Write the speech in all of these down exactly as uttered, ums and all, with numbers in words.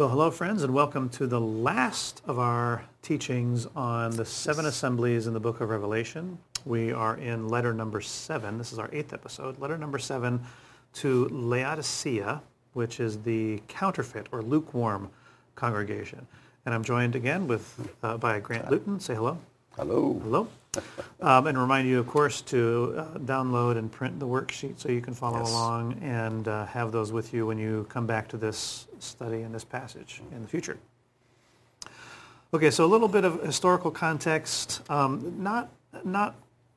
Well, hello, friends, and welcome to the last of our teachings on the seven assemblies in the book of Revelation. We are in letter number seven. This is our eighth episode. Letter number seven to Laodicea, which is the counterfeit or lukewarm congregation. And I'm joined again with uh, by Grant Luton. Say hello. Hello. Hello. Um, and remind you, of course, to uh, download and print the worksheet so you can follow Yes. along and uh, have those with you when you come back to this study and this passage in the future. Okay, so a little bit of historical context. Um, not not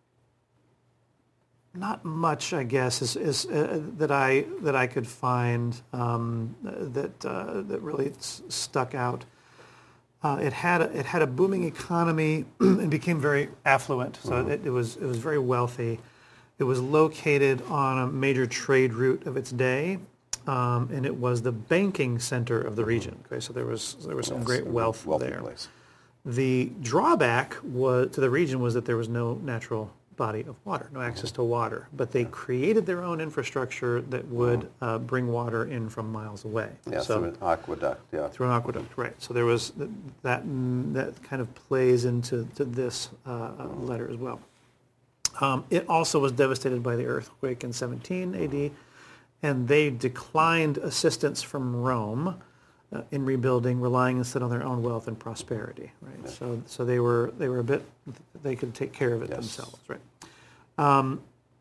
not much, I guess, is, is uh, that I that I could find um, that uh, that really s- stuck out. Uh, it had a, it had a booming economy and became very affluent. So mm-hmm. it, it was it was very wealthy. It was located on a major trade route of its day, um, and it was the banking center of the region. Okay, so there was there was some Yes, great wealth there. Place. The drawback was to the region was that there was no natural body of water, no access to water. But they created their own infrastructure that would uh, bring water in from miles away. Yeah, so, through an aqueduct, yeah. Through an aqueduct, right. So there was th- that that kind of plays into to this uh, letter as well. Um, it also was devastated by the earthquake in seventeen A D, and they declined assistance from Rome uh, in rebuilding, relying instead on their own wealth and prosperity. Right. Yeah. So so they were they were a bit they could take care of it yes. themselves. Right. Um,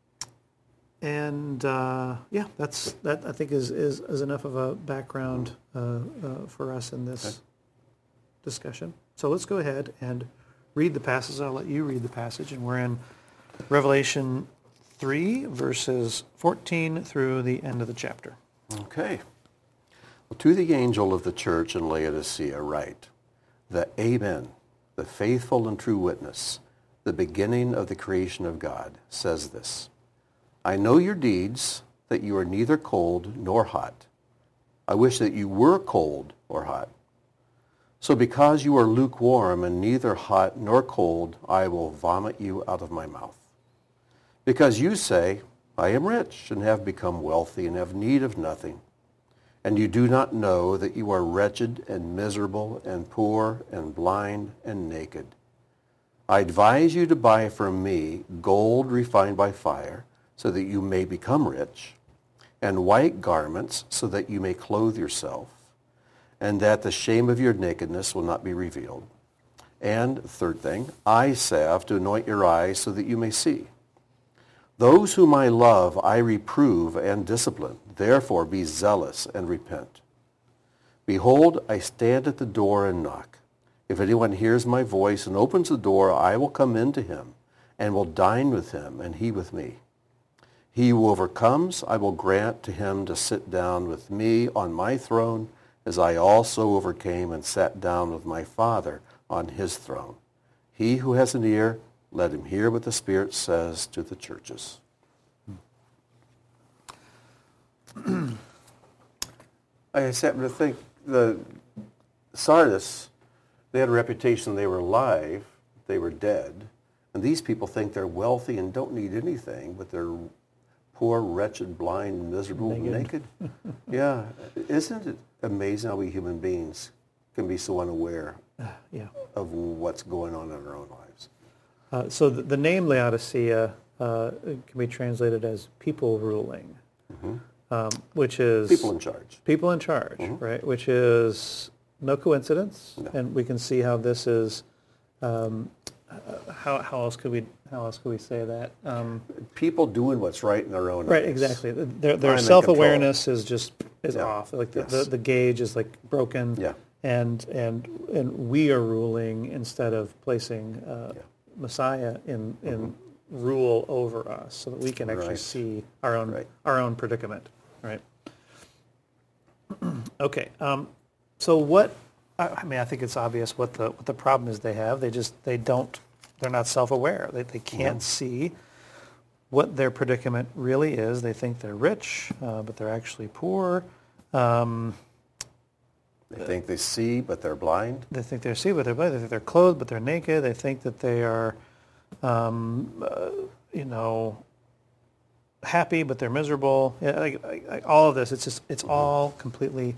and uh, yeah, that's that. I think is, is, is enough of a background uh, uh, for us in this okay. discussion. So let's go ahead and read the passage. I'll let you read the passage, and we're in Revelation three, verses fourteen through the end of the chapter. Okay. Well, to the angel of the church in Laodicea write, the Amen, the faithful and true witness, the beginning of the creation of God, says this. I know your deeds, that you are neither cold nor hot. I wish that you were cold or hot. So because you are lukewarm and neither hot nor cold, I will vomit you out of my mouth. Because you say, I am rich and have become wealthy and have need of nothing, and you do not know that you are wretched and miserable and poor and blind and naked. I advise you to buy from me gold refined by fire, so that you may become rich, and white garments, so that you may clothe yourself, and that the shame of your nakedness will not be revealed. And, third thing, eye salve to anoint your eyes, so that you may see. Those whom I love I reprove and discipline. Therefore be zealous and repent. Behold, I stand at the door and knock. If anyone hears my voice and opens the door, I will come in to him, and will dine with him, and he with me. He who overcomes, I will grant to him to sit down with me on my throne, as I also overcame and sat down with my Father on his throne. He who has an ear, let him hear what the Spirit says to the churches. I just happen to think the Sardis, they had a reputation they were alive, they were dead, and these people think they're wealthy and don't need anything, but they're poor, wretched, blind, miserable, naked. naked. Yeah, isn't it amazing how we human beings can be so unaware uh, yeah. of what's going on in our own lives? Uh, so the, the name Laodicea uh, can be translated as people ruling, mm-hmm. um, which is... People in charge. People in charge, mm-hmm. right, which is no coincidence, no. And we can see how this is... Um, how how else could we how else could we say that? Um, People doing what's right in their own right, eyes. Exactly. Their their self awareness is just is yeah. off. Like the, yes. the, the gauge is like broken. Yeah. And and and we are ruling instead of placing uh, yeah. Messiah in in mm-hmm. rule over us, so that we can actually right. see our own right. our own predicament. Right. Okay. Um, so what? I mean, I think it's obvious what the what the problem is they have. They just they don't they're not self-aware. They they can't yeah. see what their predicament really is. They think they're rich, uh, but they're actually poor. Um, they think they see, but they're blind. They think they see, but they're blind. They think they're clothed, but they're naked. They think that they are, um, uh, you know, happy, but they're miserable. Yeah, like, like, like all of this, it's just it's mm-hmm. all completely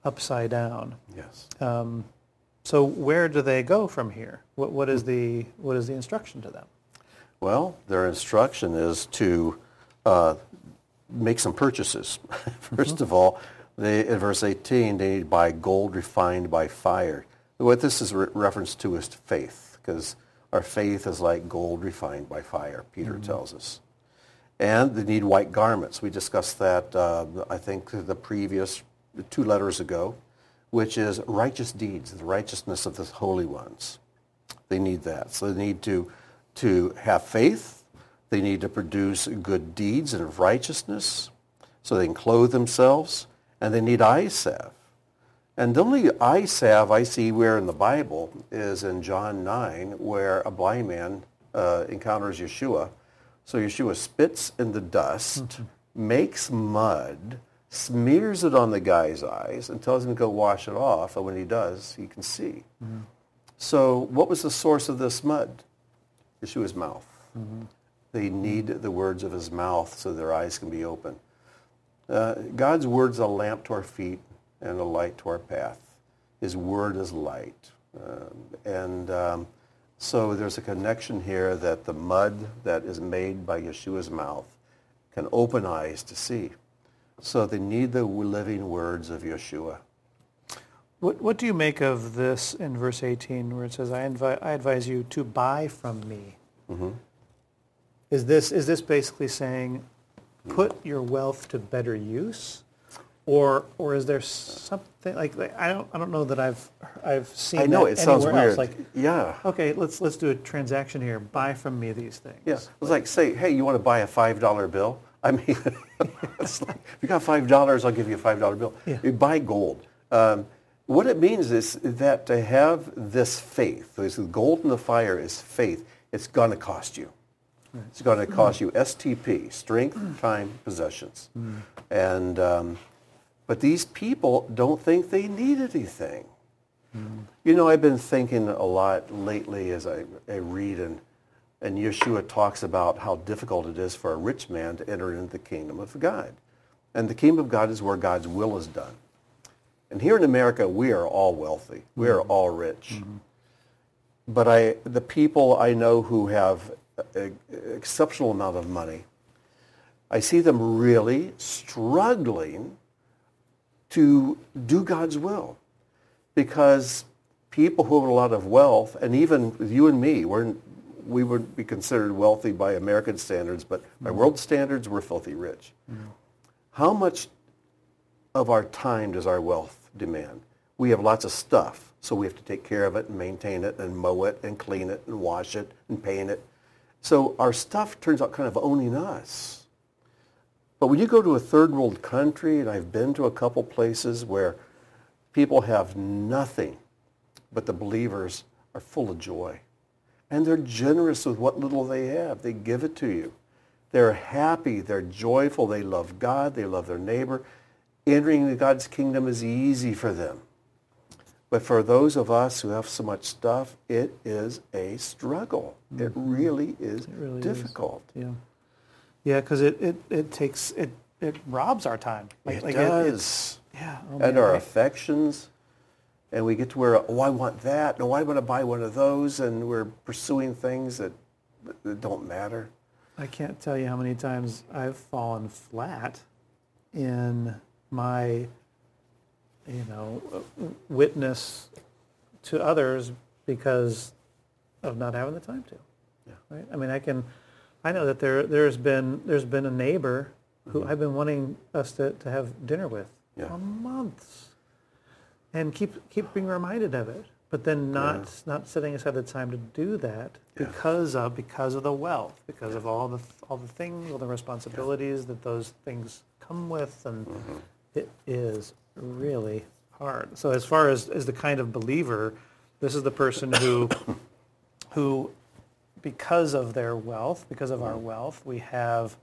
upside down. Yes. Um, so where do they go from here? What, what is the what is the instruction to them? Well, their instruction is to uh, make some purchases. First mm-hmm. of all, they, in verse eighteen, they need to buy gold refined by fire. What this is re- reference to is faith, because our faith is like gold refined by fire, Peter mm-hmm. tells us. And they need white garments. We discussed that, uh, I think, the previous two letters ago, which is righteous deeds, the righteousness of the holy ones. They need that. So they need to, to have faith. They need to produce good deeds and of righteousness so they can clothe themselves. And they need eye salve. And the only eye salve I see where in the Bible is in John nine, where a blind man uh, encounters Yeshua. So Yeshua spits in the dust, mm-hmm. makes mud, smears it on the guy's eyes, and tells him to go wash it off. And when he does, he can see. Mm-hmm. So what was the source of this mud? Yeshua's mouth. Mm-hmm. They need the words of his mouth so their eyes can be open. Uh, God's word's a lamp to our feet and a light to our path. His word is light. Uh, and um, so there's a connection here that the mud that is made by Yeshua's mouth can open eyes to see. So they need the living words of Yeshua. What, what do you make of this in verse eighteen where it says, I, invi- I advise you to buy from me? Mm-hmm. Is this is this basically saying, put your wealth to better use? Or or is there something like, like I don't I don't know that I've I've seen I know that it sounds anywhere weird. else. Like, yeah. Okay, let's let's do a transaction here. Buy from me these things. Yeah. It was like, say, hey, you want to buy a five dollar bill? I mean, it's like, if you got five dollars, I'll give you a five dollar bill. Yeah. You buy gold. Um, what it means is that to have this faith, this gold in the fire is faith. It's going to cost you. Right. It's going to cost mm. you S T P, strength, mm. time, possessions. Mm. And um, but these people don't think they need anything. Mm. You know, I've been thinking a lot lately as I, I read, and, and Yeshua talks about how difficult it is for a rich man to enter into the kingdom of God. And the kingdom of God is where God's will is done. And here in America, we are all wealthy. We are all rich. Mm-hmm. But I, the people I know who have an exceptional amount of money, I see them really struggling to do God's will. Because people who have a lot of wealth, and even you and me, we're, we would be considered wealthy by American standards, but by mm-hmm. world standards, we're filthy rich. Mm-hmm. How much of our time does our wealth demand? We have lots of stuff, so we have to take care of it and maintain it and mow it and clean it and wash it and paint it. So our stuff turns out kind of owning us. But when you go to a third world country, and I've been to a couple places where people have nothing, but the believers are full of joy. And they're generous with what little they have. They give it to you. They're happy. They're joyful. They love God. They love their neighbor. Entering God's kingdom is easy for them. But for those of us who have so much stuff, it is a struggle. Mm-hmm. It really is it really difficult. Is. Yeah. Yeah, because it, it, it takes, it, it robs our time. Like, it like does. It, it's, yeah. Oh, and man, our right. affections. And we get to where, oh, I want that. No, I want to buy one of those. And we're pursuing things that, that don't matter. I can't tell you how many times I've fallen flat in my, you know, witness to others because of not having the time to. Yeah. Right? I mean, I can, I know that there there's been there's been a neighbor who mm-hmm. I've been wanting us to, to have dinner with yeah. for months, and keep keep being reminded of it, but then not yeah. not setting aside the time to do that because yeah. of because of the wealth, because yeah. of all the all the things, all the responsibilities yeah. that those things come with, and mm-hmm. it is really hard. So as far as, as the kind of believer, this is the person who who because of their wealth, because of our wealth, we have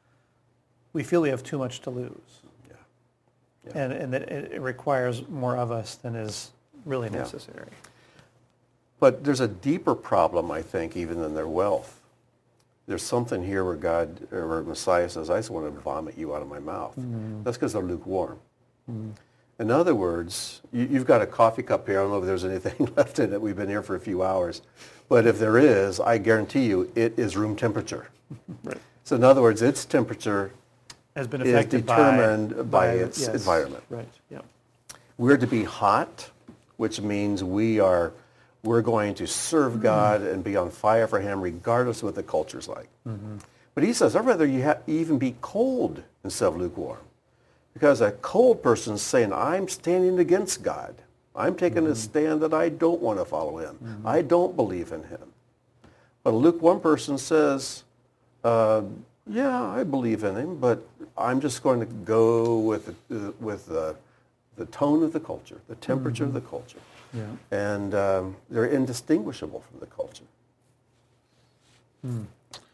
we feel we have too much to lose. Yeah. Yeah. And and that it, it requires more of us than is really necessary. Yeah. But there's a deeper problem, I think, even than their wealth. There's something here where God, or Messiah says, I just want to vomit you out of my mouth. Mm-hmm. That's because they're lukewarm. Mm-hmm. In other words, you, you've got a coffee cup here. I don't know if there's anything left in it. We've been here for a few hours. But if there is, I guarantee you it is room temperature. Right. So in other words, its temperature Has been is affected determined by, by, its yes, environment. Right. Yeah. We're to be hot, which means we are, we're going to serve God and be on fire for him regardless of what the culture's like. Mm-hmm. But he says, I'd rather you ha- even be cold instead of lukewarm. Because a cold person's saying, I'm standing against God. I'm taking mm-hmm. a stand that I don't want to follow him. Mm-hmm. I don't believe in him. But a lukewarm person says, uh, yeah, I believe in him, but I'm just going to go with uh, with uh, the tone of the culture, the temperature mm-hmm. of the culture. Yeah. And um, they're indistinguishable from the culture. Hmm.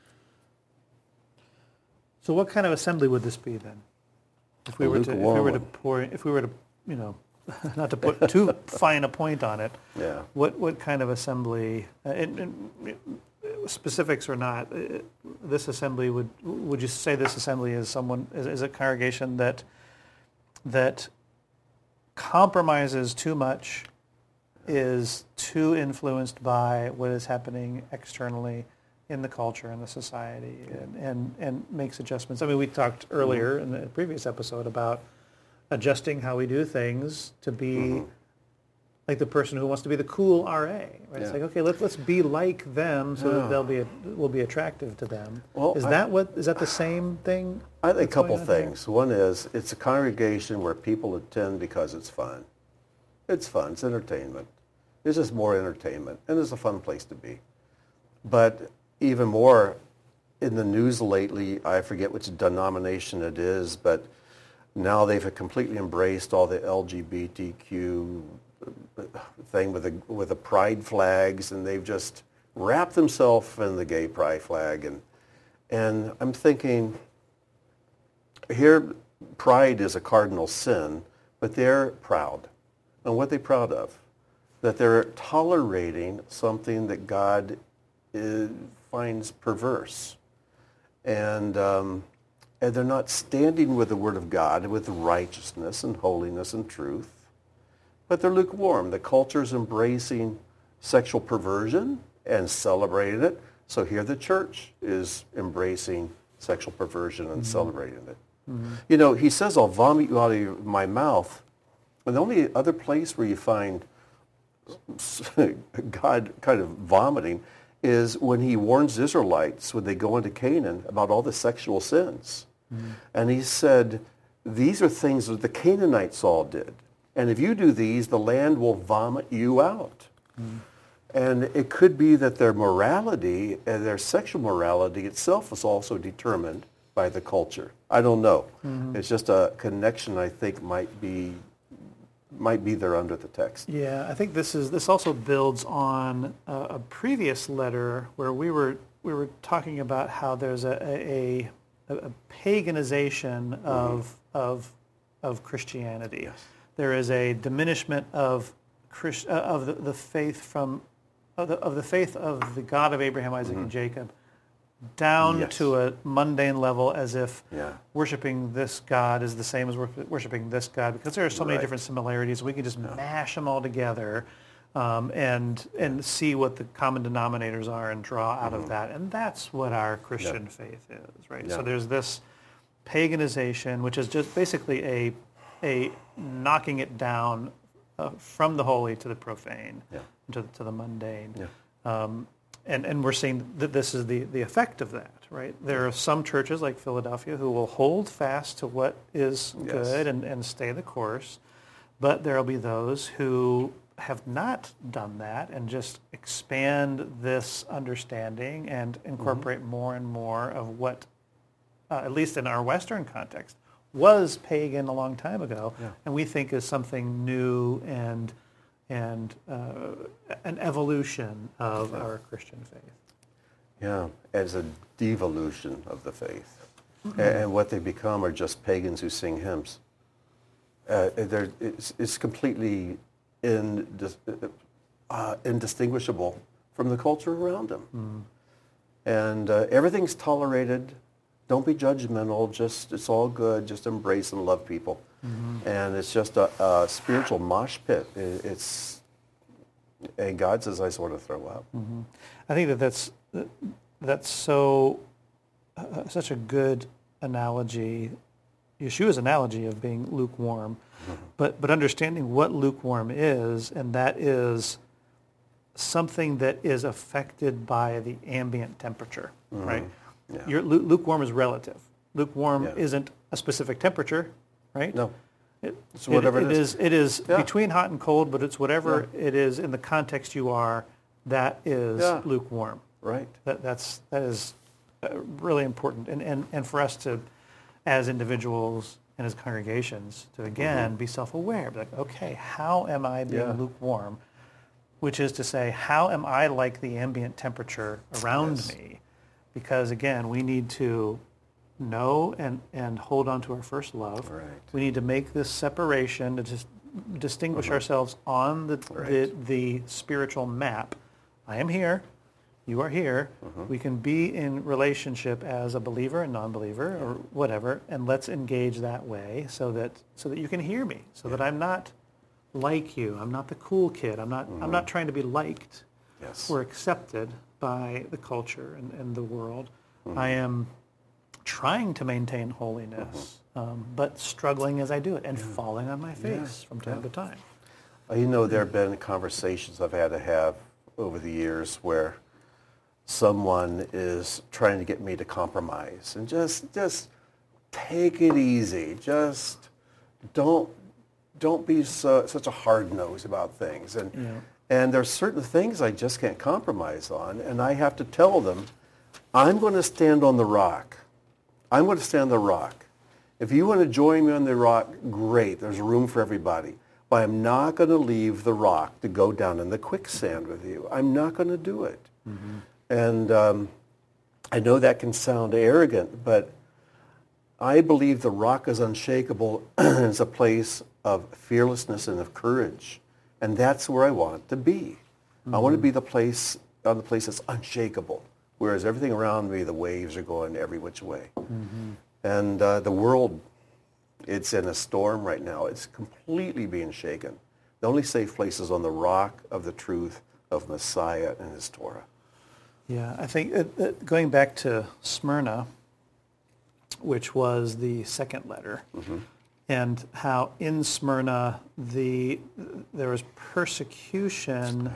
So what kind of assembly would this be then? If we A were to, if we were to pour, if we were to, you know, not to put too fine a point on it, Yeah. what what kind of assembly, uh, and, and specifics or not, uh, this assembly would would you say this assembly is someone is, is a congregation that that compromises too much, is too influenced by what is happening externally in the culture and the society, and, and, and makes adjustments. I mean, we talked earlier mm-hmm. in the previous episode about adjusting how we do things to be mm-hmm. like the person who wants to be the cool R A. Right? Yeah. It's like, okay, let's let's be like them so yeah. that they'll be will be attractive to them. Well, is I, that what is that the same thing? I think a couple on things. Here? One is it's a congregation where people attend because it's fun. It's fun. It's entertainment. It's just more entertainment, and it's a fun place to be. But even more in the news lately, I forget which denomination it is, but now they've completely embraced all the L G B T Q thing with the with the pride flags, and they've just wrapped themselves in the gay pride flag. And and I'm thinking, here pride is a cardinal sin, but they're proud. And what are they proud of? That they're tolerating something that God is, finds perverse. And, um, and they're not standing with the Word of God, with righteousness and holiness and truth, but they're lukewarm. The culture's embracing sexual perversion and celebrating it. So here the church is embracing sexual perversion and mm-hmm. celebrating it. Mm-hmm. You know, he says, I'll vomit you out of my mouth. And the only other place where you find God kind of vomiting is when he warns the Israelites when they go into Canaan about all the sexual sins. Mm-hmm. And he said, these are things that the Canaanites all did. And if you do these, the land will vomit you out. Mm-hmm. And it could be that their morality, and their sexual morality itself is also determined by the culture. I don't know. Mm-hmm. It's just a connection I think might be might be there under the text. Yeah, I think this is this also builds on a, a previous letter where we were we were talking about how there's a a, a, a paganization mm-hmm. of of of Christianity. Yes. There is a diminishment of Christ, uh, of the, the faith from of the, of the faith of the God of Abraham, Isaac, mm-hmm. and Jacob, down yes. to a mundane level, as if yeah. worshiping this God is the same as worshiping this God, because there are so many right. different similarities. We can just yeah. mash them all together um, and and see what the common denominators are and draw out mm-hmm. of that. And that's what our Christian yeah. faith is, right? Yeah. So there's this paganization, which is just basically a a knocking it down uh, from the holy to the profane, yeah. to, to the mundane. Yeah. Um, And, and we're seeing that this is the, the effect of that, right? There are some churches like Philadelphia who will hold fast to what is yes. good and, and stay the course, but there will be those who have not done that and just expand this understanding and incorporate mm-hmm. more and more of what, uh, at least in our Western context, was pagan a long time ago, yeah. and we think is something new and and uh, an evolution of yeah. our Christian faith. Yeah, as a devolution of the faith. Mm-hmm. And what they become are just pagans who sing hymns. Uh, it's, it's completely indis- uh, indistinguishable from the culture around them. Mm. And uh, everything's tolerated. Don't be judgmental. Just it's all good. Just embrace and love people. Mm-hmm. And it's just a, a spiritual mosh pit. It, it's, and God says I sort of throw up. Mm-hmm. I think that that's, that's so, uh, such a good analogy, Yeshua's analogy of being lukewarm, mm-hmm. but, but understanding what lukewarm is, and that is something that is affected by the ambient temperature, mm-hmm. right? Yeah. Your, lukewarm is relative. Lukewarm yeah. isn't a specific temperature, right? No. It, it's whatever it, it is. is. It is yeah. between hot and cold, but it's whatever yeah. it is in the context you are, that is yeah. lukewarm. Right. That, that's, that is uh, really important. And, and, and for us to, as individuals and as congregations, to again mm-hmm. be self-aware. Be like, okay, how am I being yeah. lukewarm? Which is to say, how am I like the ambient temperature around yes. me? Because again, we need to know and, and hold on to our first love. Right. We need to make this separation to just distinguish mm-hmm. ourselves on the, right. the the spiritual map. I am here. You are here. Mm-hmm. We can be in relationship as a believer and non-believer yeah. or whatever, and let's engage that way so that so that you can hear me, so yeah. that I'm not like you. I'm not the cool kid. I'm not mm-hmm. I'm not trying to be liked yes. or accepted by the culture and, and the world. Mm-hmm. I am trying to maintain holiness, mm-hmm. um, but struggling as I do it and yeah. falling on my face yeah. from time yeah. to time. You know, there have been conversations I've had to have over the years where someone is trying to get me to compromise and just just take it easy. Just don't don't be so, such a hard nose about things. And yeah. and there's certain things I just can't compromise on, and I have to tell them, I'm going to stand on the rock. I'm going to stand on the rock. If you want to join me on the rock, great. There's room for everybody. But I'm not going to leave the rock to go down in the quicksand with you. I'm not going to do it. Mm-hmm. And um, I know that can sound arrogant, but I believe the rock is unshakable. It's a place of fearlessness and of courage. And that's where I want to be. Mm-hmm. I want to be the place, on the place that's unshakable. Whereas everything around me, the waves are going every which way. Mm-hmm. And uh, the world, it's in a storm right now. It's completely being shaken. The only safe place is on the rock of the truth of Messiah and his Torah. Yeah, I think uh, uh, going back to Smyrna, which was the second letter, mm-hmm. and how in Smyrna the there was persecution.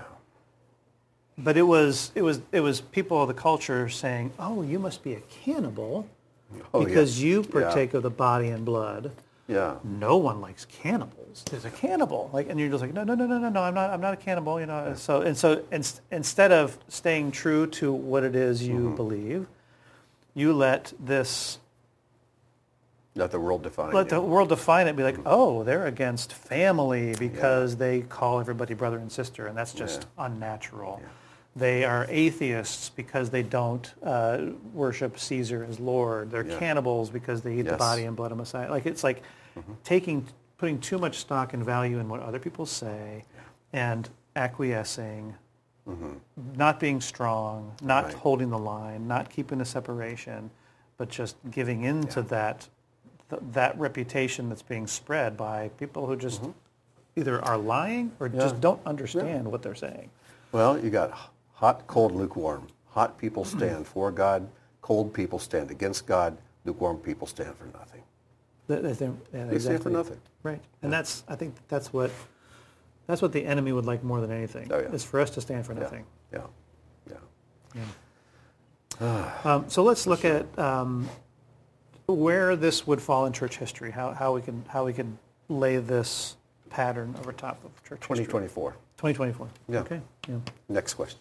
But it was it was it was people of the culture saying, "Oh, you must be a cannibal oh, because yeah. you partake yeah. of the body and blood." Yeah. No one likes cannibals. There's a cannibal, like, and you're just like, no, no, no, no, no, no. I'm not. I'm not a cannibal. You know. Yeah. So and so, in, instead of staying true to what it is you mm-hmm. believe, you let this. Let the world define. Let it. the world define it. Be like, oh, they're against family because yeah. they call everybody brother and sister, and that's just yeah. unnatural. Yeah. They are atheists because they don't uh, worship Caesar as Lord. They're yeah. cannibals because they eat yes. the body and blood of Messiah. Like it's like mm-hmm. taking, putting too much stock and value in what other people say, yeah. and acquiescing, mm-hmm. not being strong, not right. holding the line, not keeping the separation, but just giving in to yeah. that th- that reputation that's being spread by people who just mm-hmm. either are lying or yeah. just don't understand yeah. what they're saying. Well, you got hot, cold, lukewarm. Hot people stand for God. Cold people stand against God. Lukewarm people stand for nothing. They, they, yeah, they exactly. stand for nothing. Right, and yeah. that's I think that's what that's what the enemy would like more than anything. Oh, yeah. Is for us to stand for nothing. Yeah, yeah. yeah. yeah. um, so let's look sure. at um, where this would fall in church history. How how we can how we can lay this pattern over top of church twenty twenty-four. history. twenty twenty-four. Yeah. Okay. Yeah. Next question.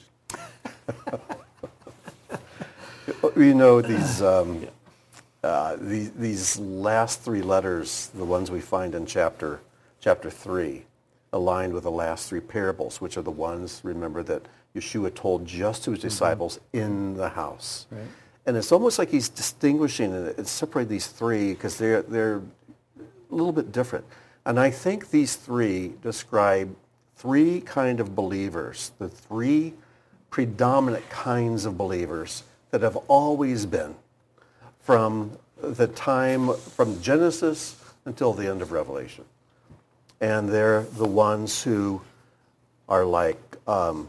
You know, these, um, yeah. uh, these these last three letters, the ones we find in chapter chapter three, aligned with the last three parables, which are the ones, remember, that Yeshua told just to his disciples mm-hmm. in the house. Right. And it's almost like he's distinguishing and separating these three because they're they're a little bit different. And I think these three describe three kind of believers, the three predominant kinds of believers that have always been from the time, from Genesis until the end of Revelation. And they're the ones who are like um,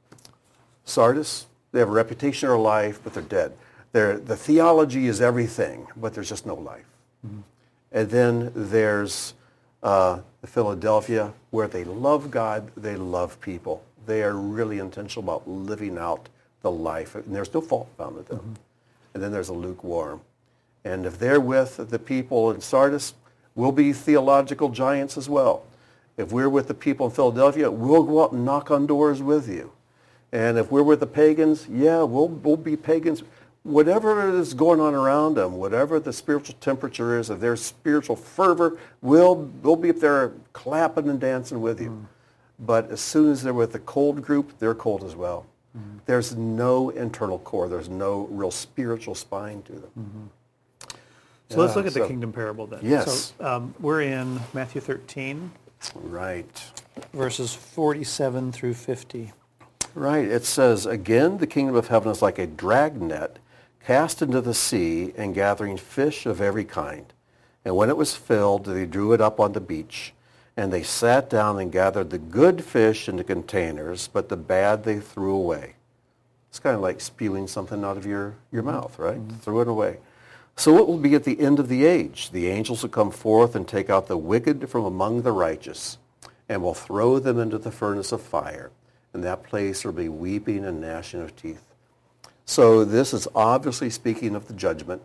Sardis. They have a reputation or life, but they're dead. They're, the theology is everything, but there's just no life. Mm-hmm. And then there's uh, the Philadelphia, where they love God, they love people. They are really intentional about living out the life, and there's no fault found with them. Mm-hmm. And then there's a lukewarm. And if they're with the people in Sardis, we'll be theological giants as well. If we're with the people in Philadelphia, we'll go out and knock on doors with you. And if we're with the pagans, yeah, we'll, we'll be pagans. Whatever is going on around them, whatever the spiritual temperature is, if there's spiritual fervor, we'll, we'll be up there clapping and dancing with you. Mm. But as soon as they're with the cold group, they're cold as well. Mm-hmm. There's no internal core. There's no real spiritual spine to them. Mm-hmm. So yeah, let's look at so, the kingdom parable then. Yes. So um, we're in Matthew thirteen. Right. Verses forty-seven through fifty. Right. It says, "Again, the kingdom of heaven is like a dragnet cast into the sea and gathering fish of every kind. And when it was filled, they drew it up on the beach. And they sat down and gathered the good fish into containers, but the bad they threw away." It's kind of like spewing something out of your, your mouth, right? Mm-hmm. Threw it away. "So it will be at the end of the age. The angels will come forth and take out the wicked from among the righteous, and will throw them into the furnace of fire. In that place there will be weeping and gnashing of teeth." So this is obviously speaking of the judgment.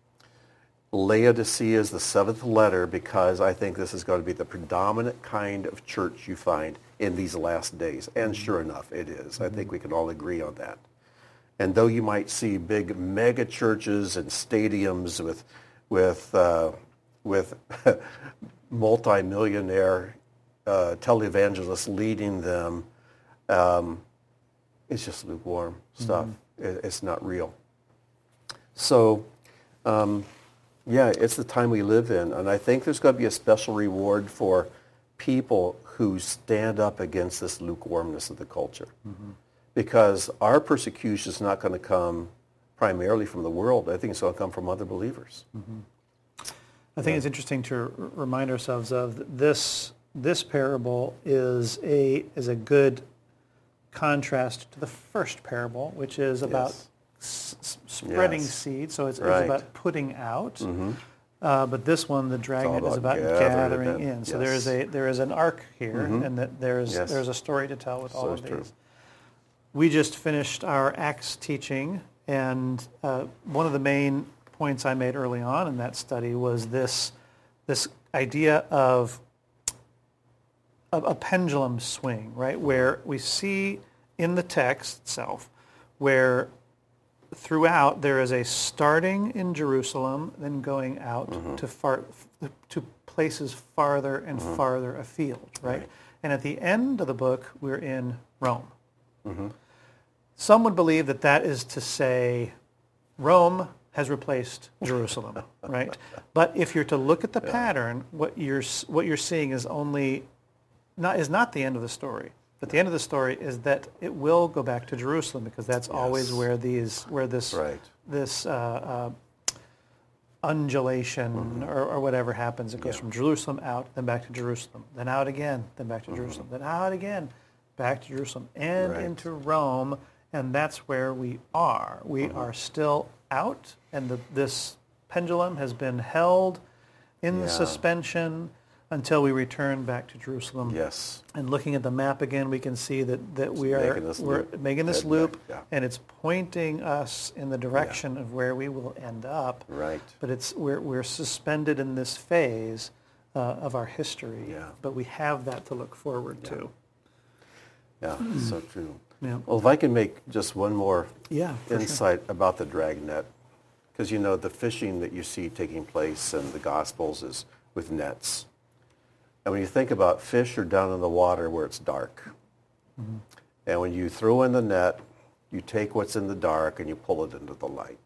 Laodicea is the seventh letter because I think this is going to be the predominant kind of church you find in these last days. And sure enough, it is. Mm-hmm. I think we can all agree on that. And though you might see big mega churches and stadiums with with uh, with multi-millionaire uh, televangelists leading them, um, it's just lukewarm stuff. Mm-hmm. It, it's not real. So, um, yeah, it's the time we live in, and I think there's going to be a special reward for people who stand up against this lukewarmness of the culture. Mm-hmm. Because our persecution is not going to come primarily from the world. I think it's going to come from other believers. Mm-hmm. I think yeah. it's interesting to r- remind ourselves of that this this parable is a is a good contrast to the first parable, which is about yes. s- spreading yes. seed. So it's, right. it's about putting out. Mm-hmm. Uh, but this one, the dragnet, about is about gathering, gathering in. So yes. there is a there is an arc here, mm-hmm. and that there's yes. there's a story to tell with so all of true. these. We just finished our Acts teaching, and uh, one of the main points I made early on in that study was this this idea of a, a pendulum swing, right? Where we see in the text itself, where throughout there is a starting in Jerusalem, then going out mm-hmm. to far to places farther and mm-hmm. farther afield, right? right? And at the end of the book, we're in Rome. Mm-hmm. Some would believe that that is to say Rome has replaced Jerusalem, right? But if you're to look at the yeah. pattern, what you're what you're seeing is only not is not the end of the story. But the end of the story is that it will go back to Jerusalem, because that's yes. always where these where this right. this uh, uh, undulation mm-hmm. or, or whatever happens. It goes yeah. from Jerusalem out, then back to Jerusalem, then out again, then back to mm-hmm. Jerusalem, then out again, back to Jerusalem, and right. into Rome. And that's where we are. We mm-hmm. are still out, and the, this pendulum has been held in yeah. suspension until we return back to Jerusalem. Yes. And looking at the map again, we can see that, that we it's are making this we're loop, making this loop, yeah. and it's pointing us in the direction yeah. of where we will end up. Right. But it's we're we're suspended in this phase uh, of our history. Yeah. But we have that to look forward yeah. to. Yeah, mm. so true. Yeah. Well, if I can make just one more yeah, insight sure. about the dragnet, because you know the fishing that you see taking place in the Gospels is with nets. And when you think about fish are down in the water where it's dark. Mm-hmm. And when you throw in the net, you take what's in the dark and you pull it into the light.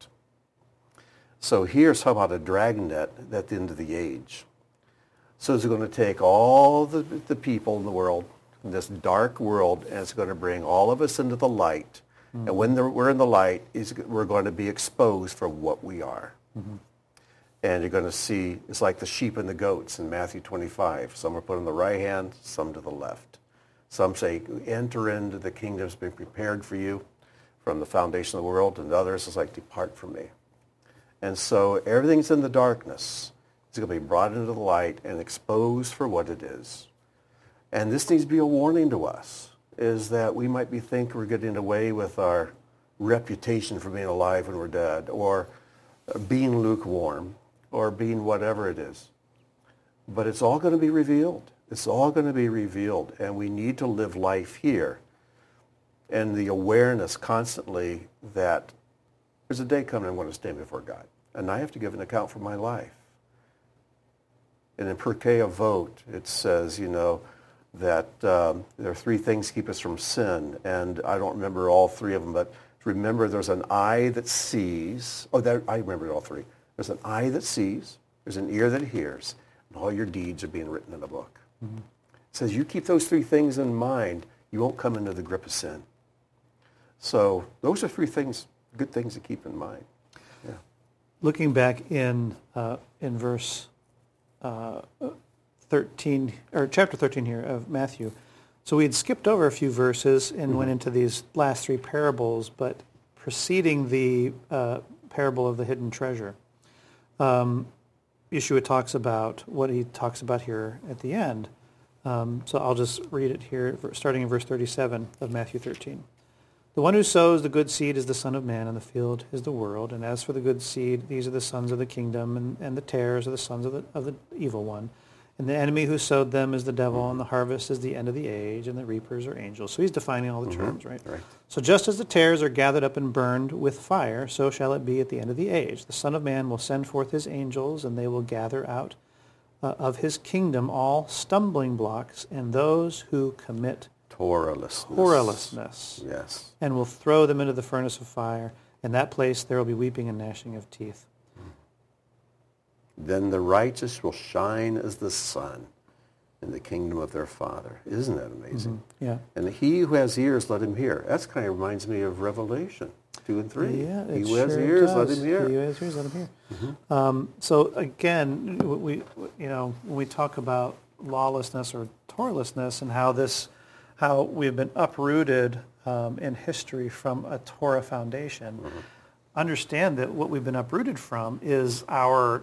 So here's how about a dragnet at the end of the age. So it's going to take all the, the people in the world, in this dark world, and it's going to bring all of us into the light. Mm-hmm. And when we're in the light, we're going to be exposed for what we are. Mm-hmm. And you're going to see, it's like the sheep and the goats in Matthew twenty-five. Some are put on the right hand, some to the left. Some say, enter into the kingdom that's been prepared for you from the foundation of the world, and others is like, depart from me. And so everything's in the darkness. It's going to be brought into the light and exposed for what it is. And this needs to be a warning to us, is that we might be thinking we're getting away with our reputation for being alive when we're dead, or being lukewarm, or being whatever it is. But it's all going to be revealed. It's all going to be revealed, and we need to live life here. And the awareness constantly that there's a day coming I'm going to stand before God, and I have to give an account for my life. And in Pirkei Avot, it says, you know, that um, there are three things keep us from sin, and I don't remember all three of them, but remember there's an eye that sees. Oh, that, I remember all three. There's an eye that sees, there's an ear that hears, and all your deeds are being written in a book. Mm-hmm. It says you keep those three things in mind, you won't come into the grip of sin. So those are three things, good things to keep in mind. Yeah. Looking back in uh, in verse uh, thirteen, or chapter thirteen here of Matthew, so we had skipped over a few verses and mm-hmm. went into these last three parables, but preceding the uh, parable of the hidden treasure, um, Yeshua talks about what he talks about here at the end. Um, so I'll just read it here, starting in verse thirty-seven of Matthew thirteen. The one who sows the good seed is the Son of Man, and the field is the world. And as for the good seed, these are the sons of the kingdom, and, and the tares are the sons of the, of the evil one. And the enemy who sowed them is the devil, and the harvest is the end of the age, and the reapers are angels. So he's defining all the mm-hmm. terms, right? right? So just as the tares are gathered up and burned with fire, so shall it be at the end of the age. The Son of Man will send forth his angels, and they will gather out uh, of his kingdom all stumbling blocks and those who commit Torahlessness. Torahlessness. Yes. And will throw them into the furnace of fire. In that place there will be weeping and gnashing of teeth. Then the righteous will shine as the sun in the kingdom of their Father. Isn't that amazing? Mm-hmm. Yeah. And he who has ears, let him hear. That kind of reminds me of Revelation two and three. Yeah, he who sure has ears, does. let him hear. He who has ears, let him hear. Mm-hmm. Um, so again, we, you know, when we talk about lawlessness or Torahlessness and how this, how we've been uprooted um, in history from a Torah foundation, mm-hmm. understand that what we've been uprooted from is our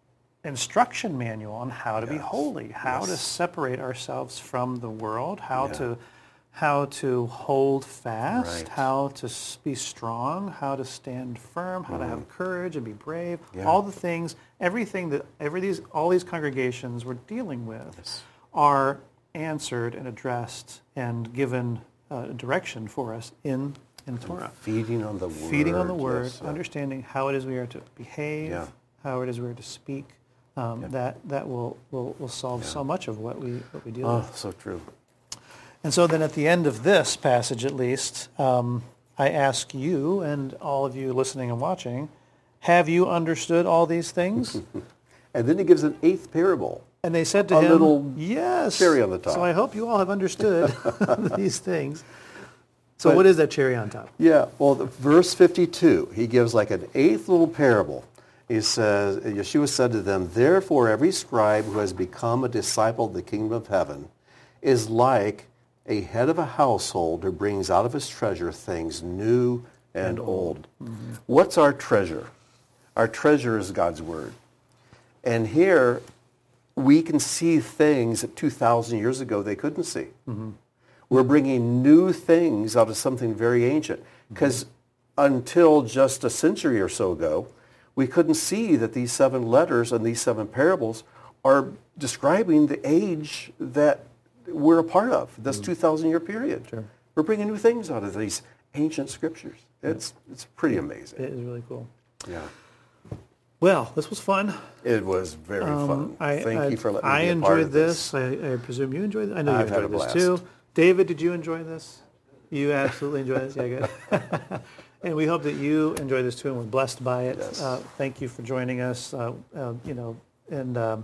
instruction manual on how to yes. be holy, how yes. to separate ourselves from the world, how yeah. to how to hold fast, right. how to be strong, how to stand firm, how mm. to have courage and be brave. Yeah. All the things, everything that every these all these congregations we're dealing with yes. are answered and addressed and given uh, direction for us in in Torah. Feeding on the word. Feeding on the word, yes, uh, understanding how it is we are to behave, yeah. how it is we are to speak. Um, yeah. That that will, will, will solve yeah. so much of what we what we deal oh, with. Oh, so true. And so then at the end of this passage, at least, um, I ask you and all of you listening and watching, have you understood all these things? And then he gives an eighth parable. And they said to a him, little yes. cherry on the top. So I hope you all have understood these things. So but, what is that cherry on top? Yeah, well, the, verse fifty-two, he gives like an eighth little parable. He says, Yeshua said to them, therefore every scribe who has become a disciple of the kingdom of heaven is like a head of a household who brings out of his treasure things new and, and old. Mm-hmm. What's our treasure? Our treasure is God's word. And here we can see things that two thousand years ago they couldn't see. Mm-hmm. We're bringing new things out of something very ancient. Because mm-hmm. until just a century or so ago, we couldn't see that these seven letters and these seven parables are describing the age that we're a part of, this mm-hmm. two thousand year period. Sure. We're bringing new things out of these ancient scriptures. It's yeah. it's pretty amazing. It is really cool. Yeah. Well, this was fun. It was very um, fun. I, Thank I, you for letting I me be a enjoyed part of this. this. I, I presume you enjoyed it. I know I've you enjoyed this too. David, did you enjoy this? You absolutely enjoyed this? Yeah, good. And we hope that you enjoyed this too and were blessed by it. Yes. Uh, thank you for joining us. Uh, uh, you know, and um,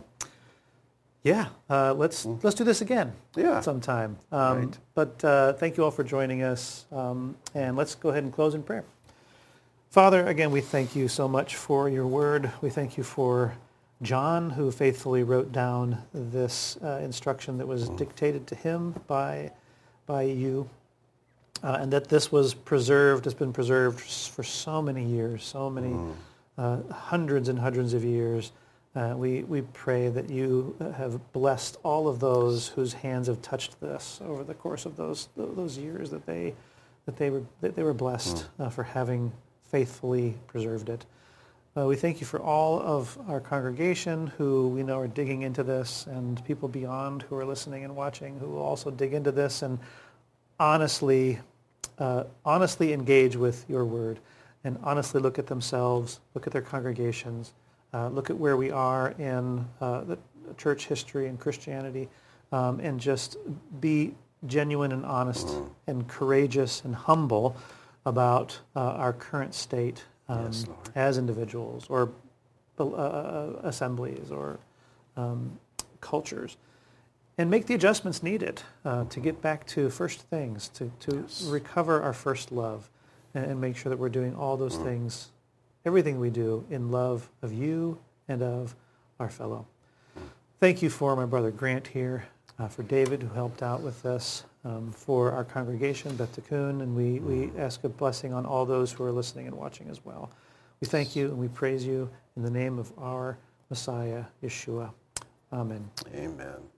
yeah, uh, let's mm. let's do this again. Yeah. sometime. Um, right. But uh, thank you all for joining us, um, and let's go ahead and close in prayer. Father, again, we thank you so much for your word. We thank you for John, who faithfully wrote down this uh, instruction that was dictated to him by, by you, uh, and that this was preserved, has been preserved for so many years, so many uh, hundreds and hundreds of years. Uh, we, we pray that you have blessed all of those whose hands have touched this over the course of those those years, that they that they were that they were blessed uh, for having faithfully preserved it. Uh, we thank you for all of our congregation who we know are digging into this, and people beyond who are listening and watching who will also dig into this and honestly, uh, honestly engage with your word, and honestly look at themselves, look at their congregations, uh, look at where we are in uh, the church history and Christianity, um, and just be genuine and honest and courageous and humble about uh, our current state um, Yes, as individuals or uh, uh, assemblies or um, cultures, and make the adjustments needed uh, to get back to first things, to, to Yes. recover our first love, and, and make sure that we're doing all those mm. things, everything we do, in love of you and of our fellow. Thank you for my brother Grant here, uh, for David, who helped out with this, um, for our congregation, Beth Tikkun, and we, we ask a blessing on all those who are listening and watching as well. We thank you and we praise you in the name of our Messiah, Yeshua. Amen. Amen.